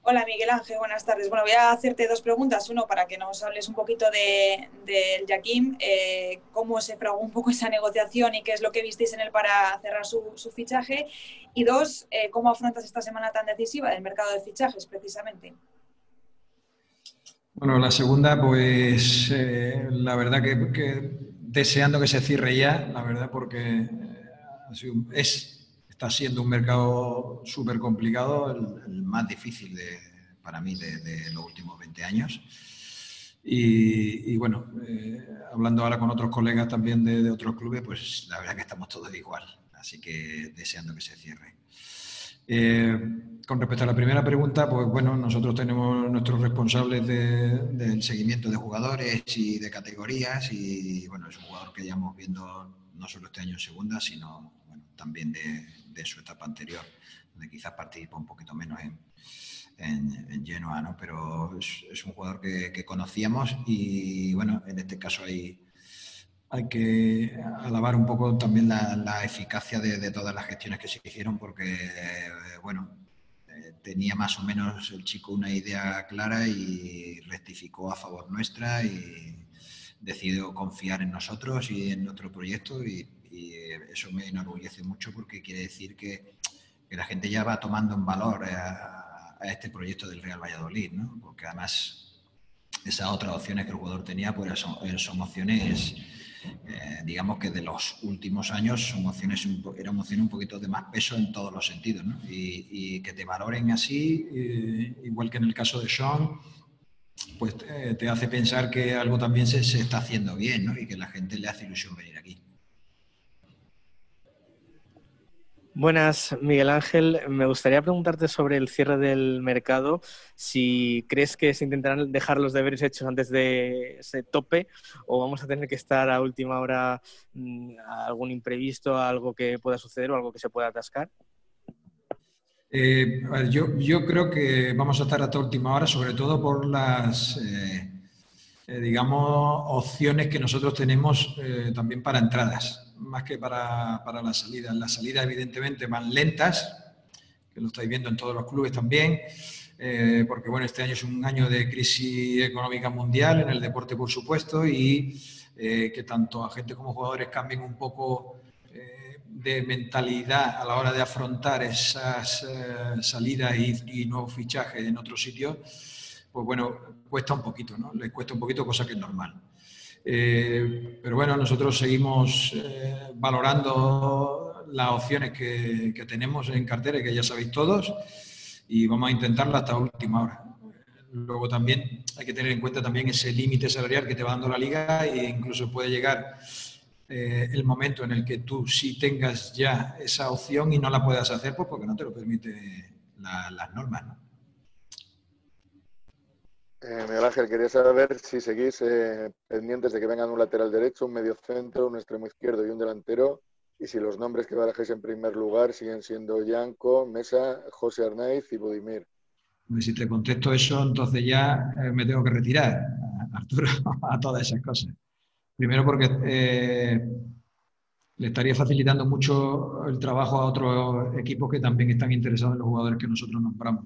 Hola Miguel Ángel, buenas tardes. Bueno, voy a hacerte dos preguntas. Uno, para que nos hables un poquito del Yaquim, cómo se fraguó un poco esa negociación y qué es lo que visteis en él para cerrar su fichaje. Y dos, cómo afrontas esta semana tan decisiva del mercado de fichajes, precisamente. Bueno, la segunda, pues la verdad que deseando que se cierre ya, la verdad, porque está siendo un mercado súper complicado, el más difícil para mí de los últimos 20 años. Y bueno, hablando ahora con otros colegas también de otros clubes, pues la verdad que estamos todos igual, así que deseando que se cierre. Con respecto a la primera pregunta, pues bueno, nosotros tenemos nuestros responsables del seguimiento de jugadores y de categorías y bueno, es un jugador que llevamos viendo no solo este año en segunda, sino bueno, también de su etapa anterior, donde quizás participa un poquito menos en Genoa, ¿no? Pero es un jugador que conocíamos y bueno, en este caso hay que alabar un poco también la eficacia de todas las gestiones que se hicieron porque, bueno, tenía más o menos el chico una idea clara y rectificó a favor nuestra y decidió confiar en nosotros y en nuestro proyecto y eso me enorgullece mucho porque quiere decir que la gente ya va tomando en valor a este proyecto del Real Valladolid, ¿no? Porque además esas otras opciones que el jugador tenía pues son opciones digamos que de los últimos años eran opciones un poquito de más peso en todos los sentidos, ¿no? Y que te valoren así, igual que en el caso de Sean, pues te hace pensar que algo también se está haciendo bien, ¿no? Y que la gente le hace ilusión venir aquí. Buenas, Miguel Ángel. Me gustaría preguntarte sobre el cierre del mercado, si crees que se intentarán dejar los deberes hechos antes de ese tope o vamos a tener que estar a última hora a algún imprevisto, a algo que pueda suceder o algo que se pueda atascar. A ver, yo creo que vamos a estar hasta última hora, sobre todo por las, digamos, opciones que nosotros tenemos también para entradas, más que para las salidas. Las salidas, evidentemente, van lentas, que lo estáis viendo en todos los clubes también, porque bueno, este año es un año de crisis económica mundial en el deporte, por supuesto, y que tanto agentes como jugadores cambien un poco de mentalidad a la hora de afrontar esas salidas y nuevos fichajes en otros sitios, pues bueno, cuesta un poquito, ¿no? Les cuesta un poquito, cosa que es normal. Pero bueno, nosotros seguimos valorando las opciones que tenemos en cartera, que ya sabéis todos, y vamos a intentarla hasta última hora. Luego también hay que tener en cuenta también ese límite salarial que te va dando la liga e incluso puede llegar el momento en el que tú sí tengas ya esa opción y no la puedas hacer pues porque no te lo permite las normas, ¿no? Miguel Ángel, quería saber si seguís pendientes de que vengan un lateral derecho, un medio centro, un extremo izquierdo y un delantero, y si los nombres que barajéis en primer lugar siguen siendo Yanko, Mesa, José Arnaiz y Budimir. Si te contesto eso, entonces ya me tengo que retirar, Arturo, a todas esas cosas. Primero porque le estaría facilitando mucho el trabajo a otros equipos que también están interesados en los jugadores que nosotros nombramos.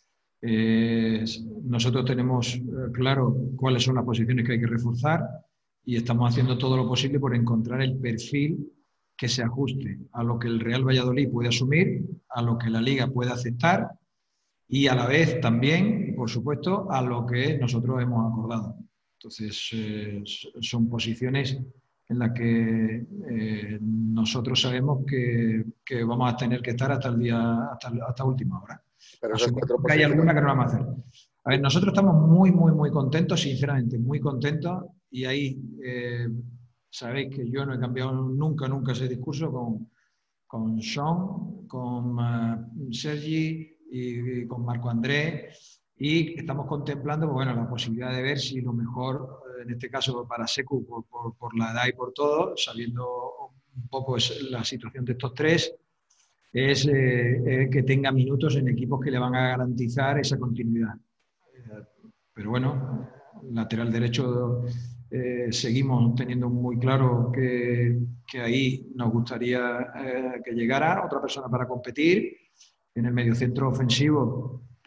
Nosotros tenemos claro cuáles son las posiciones que hay que reforzar y estamos haciendo todo lo posible por encontrar el perfil que se ajuste a lo que el Real Valladolid puede asumir, a lo que la Liga puede aceptar y a la vez también, por supuesto, a lo que nosotros hemos acordado. Entonces, son posiciones en las que nosotros sabemos que vamos a tener que estar hasta última hora. Pero esas cuatro Que hay alguna que no posiciones... vamos a hacer. A ver, nosotros estamos muy contentos, sinceramente, muy contentos. Y ahí sabéis que yo no he cambiado nunca ese discurso con Sean, con Sergi y con Marco André. Y estamos contemplando pues, bueno, la posibilidad de ver si lo mejor, en este caso para Secu, por la edad y por todo, sabiendo un poco la situación de estos tres, es que tenga minutos en equipos que le van a garantizar esa continuidad. Pero bueno, lateral derecho seguimos teniendo muy claro que ahí nos gustaría que llegara otra persona para competir. En el mediocentro ofensivo,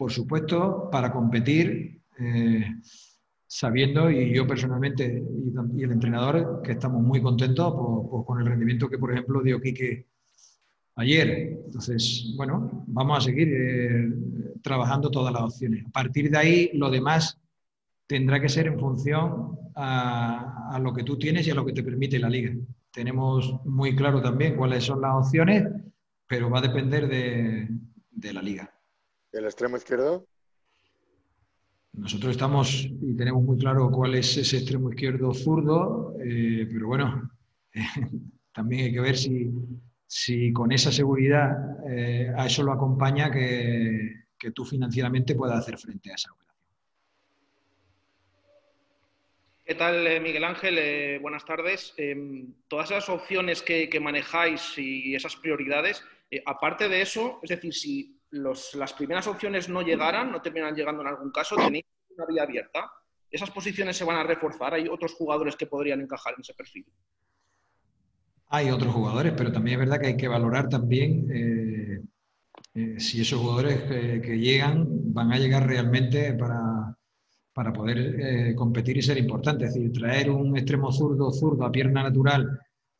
por supuesto, para competir, sabiendo, y yo personalmente y el entrenador, que estamos muy contentos con el rendimiento que, por ejemplo, dio Quique ayer. Entonces, bueno, vamos a seguir trabajando todas las opciones. A partir de ahí, lo demás tendrá que ser en función a lo que tú tienes y a lo que te permite la liga. Tenemos muy claro también cuáles son las opciones, pero va a depender de la liga. ¿El extremo izquierdo? Nosotros estamos y tenemos muy claro cuál es ese extremo izquierdo zurdo, pero bueno, también hay que ver si con esa seguridad a eso lo acompaña que tú financieramente puedas hacer frente a esa operación. ¿Qué tal, Miguel Ángel? Buenas tardes. Todas esas opciones que manejáis y esas prioridades, aparte de eso, es decir, si las primeras opciones no llegaran, no terminan llegando en algún caso, tenéis una vía abierta. ¿Esas posiciones se van a reforzar? ¿Hay otros jugadores que podrían encajar en ese perfil? Hay otros jugadores, pero también es verdad que hay que valorar también si esos jugadores que llegan van a llegar realmente para poder competir y ser importantes. Es decir, traer un extremo zurdo a pierna natural,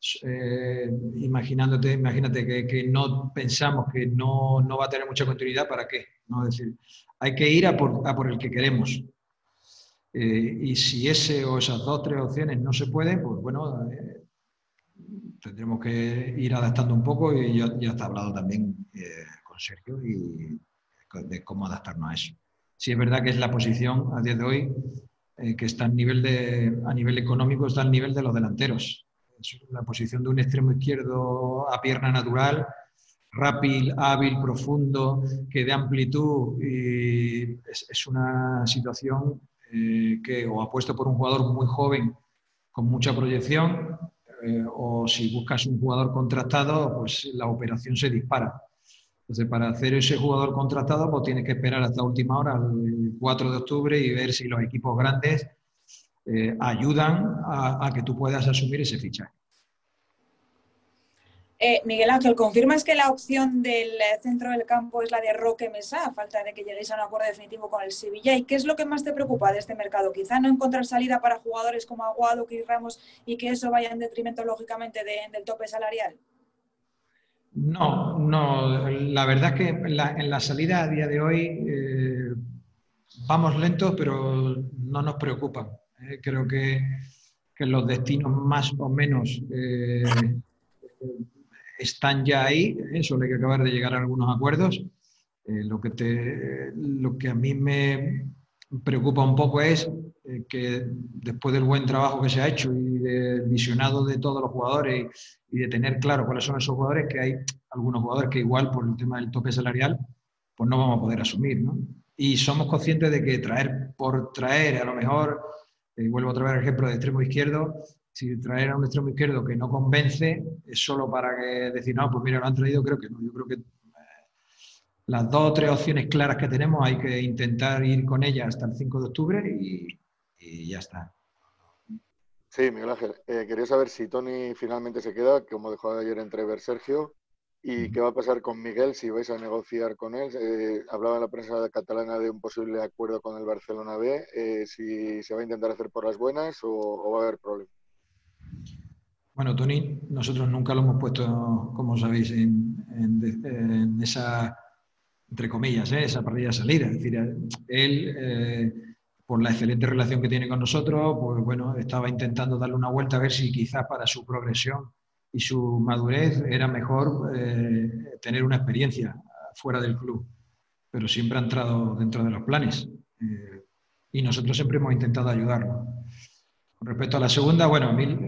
imagínate que no pensamos que no va a tener mucha continuidad, ¿para qué? ¿No? Es decir, hay que ir a por el que queremos. Y si ese o esas 2 o 3 opciones no se pueden, pues bueno, tendremos que ir adaptando un poco, y ya está hablado también con Sergio y de cómo adaptarnos a eso. Sí es verdad que es la posición a día de hoy que está a nivel económico, está al nivel de los delanteros. Es la posición de un extremo izquierdo a pierna natural, rápido, hábil, profundo, que de amplitud, y es una situación que o apuesto por un jugador muy joven con mucha proyección, o si buscas un jugador contratado, pues la operación se dispara. Entonces, para hacer ese jugador contratado, pues tienes que esperar hasta última hora, el 4 de octubre, y ver si los equipos grandes ayudan a que tú puedas asumir ese fichaje. Miguel Ángel, ¿confirmas que la opción del centro del campo es la de Roque Mesa, a falta de que lleguéis a un acuerdo definitivo con el Sevilla? ¿Y qué es lo que más te preocupa de este mercado? Quizá no encontrar salida para jugadores como Aguado, Chris Ramos, y que eso vaya en detrimento, lógicamente, del tope salarial. No, la verdad es que en la salida a día de hoy vamos lentos, pero no nos preocupan. Creo que los destinos más o menos están ya ahí, solo hay que acabar de llegar a algunos acuerdos. Lo que a mí me preocupa un poco es que después del buen trabajo que se ha hecho y del visionado de todos los jugadores y de tener claro cuáles son esos jugadores, que hay algunos jugadores que igual por el tema del tope salarial pues no vamos a poder asumir, ¿no? Y somos conscientes de que por traer, a lo mejor, vuelvo otra vez al ejemplo de extremo izquierdo, si traer a un extremo izquierdo que no convence es solo para decir, no, pues mira, lo han traído, creo que no. Yo creo que las 2 o 3 opciones claras que tenemos hay que intentar ir con ellas hasta el 5 de octubre y ya está. Sí, Miguel Ángel, quería saber si Toni finalmente se queda, como dejó ayer entrever Sergio, y qué va a pasar con Miguel, si vais a negociar con él. Hablaba en la prensa catalana de un posible acuerdo con el Barcelona B, si se va a intentar hacer por las buenas o va a haber problemas. Bueno, Toni, nosotros nunca lo hemos puesto, como sabéis, en esa, entre comillas, esa parrilla de salida. Es decir, él, por la excelente relación que tiene con nosotros, pues bueno, estaba intentando darle una vuelta a ver si quizás para su progresión y su madurez era mejor tener una experiencia fuera del club. Pero siempre ha entrado dentro de los planes. Y nosotros siempre hemos intentado ayudarlo. Con respecto a la segunda, bueno, a mí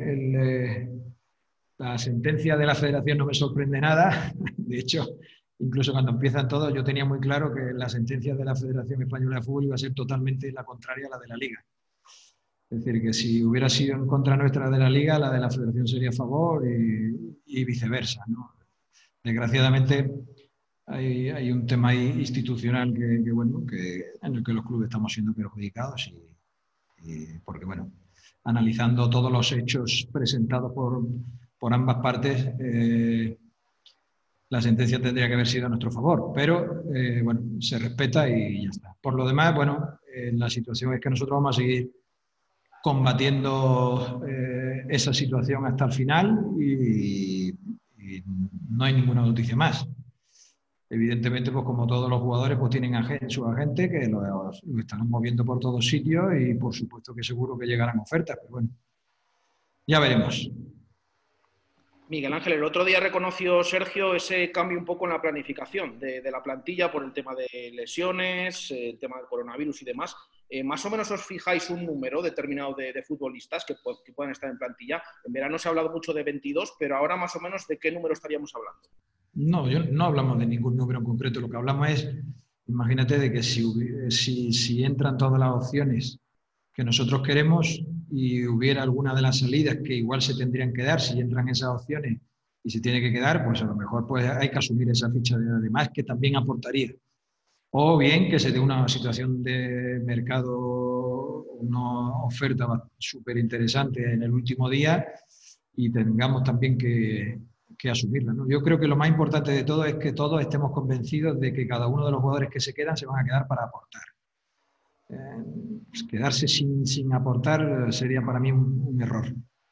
la sentencia de la Federación no me sorprende nada. De hecho, incluso cuando empiezan todos, yo tenía muy claro que la sentencia de la Federación Española de Fútbol iba a ser totalmente la contraria a la de la Liga. Es decir, que si hubiera sido en contra nuestra de la Liga, la de la Federación sería a favor y viceversa, ¿no? Desgraciadamente, hay un tema institucional en el que los clubes estamos siendo perjudicados porque, bueno, analizando todos los hechos presentados por ambas partes, la sentencia tendría que haber sido a nuestro favor, pero bueno, se respeta y ya está. Por lo demás, bueno, la situación es que nosotros vamos a seguir combatiendo esa situación hasta el final y no hay ninguna noticia más. Evidentemente, pues como todos los jugadores, pues tienen su agente que los están moviendo por todos sitios y por supuesto que seguro que llegarán ofertas, pero bueno, ya veremos. Miguel Ángel, el otro día reconoció Sergio ese cambio un poco en la planificación de la plantilla por el tema de lesiones, el tema del coronavirus y demás. ¿Más o menos os fijáis un número determinado de futbolistas que puedan estar en plantilla? En verano se ha hablado mucho de 22, pero ahora más o menos ¿de qué número estaríamos hablando? No, no hablamos de ningún número en concreto. Lo que hablamos es, imagínate, de que si entran todas las opciones que nosotros queremos y hubiera alguna de las salidas que igual se tendrían que dar, si entran esas opciones y se tiene que quedar, pues a lo mejor pues hay que asumir esa ficha de más que también aportaría. O bien que se dé una situación de mercado, una oferta súper interesante en el último día y tengamos también que asumirla, ¿no? Yo creo que lo más importante de todo es que todos estemos convencidos de que cada uno de los jugadores que se quedan se van a quedar para aportar. Pues quedarse sin aportar sería para mí un error.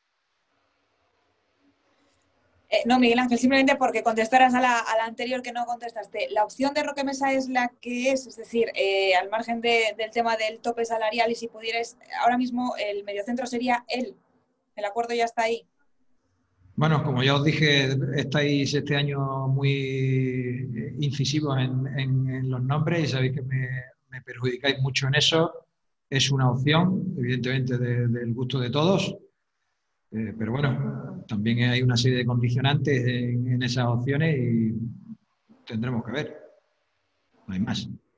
No, Miguel Ángel, simplemente porque contestaras a la anterior que no contestaste. ¿La opción de Roque Mesa es la que es decir, al margen del tema del tope salarial y si pudierais, ahora mismo el mediocentro sería él? ¿El acuerdo ya está ahí? Bueno, como ya os dije, estáis este año muy incisivos en los nombres y sabéis que me perjudicáis mucho en eso. Es una opción, evidentemente, del gusto de todos, pero bueno, también hay una serie de condicionantes en esas opciones y tendremos que ver. No hay más.